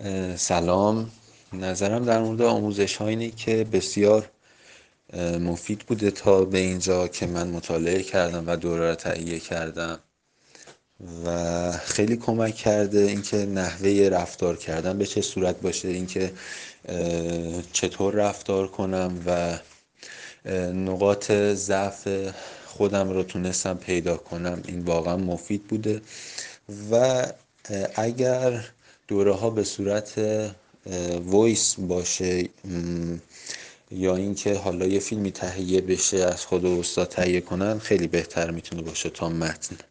سلام. نظرم در مورد آموزش ها اینه که بسیار مفید بوده تا به اینجا که من مطالعه کردم و دوره را تهیه کردم و خیلی کمک کرده اینکه نحوه رفتار کردن به چه صورت باشه، اینکه چطور رفتار کنم و نقاط ضعف خودم رو تونستم پیدا کنم. این واقعا مفید بوده و اگر دوره ها به صورت وایس باشه یا اینکه حالا یه فیلمی تهیه بشه از خود استاد تهیه کنن، خیلی بهتر میتونه باشه تا متن.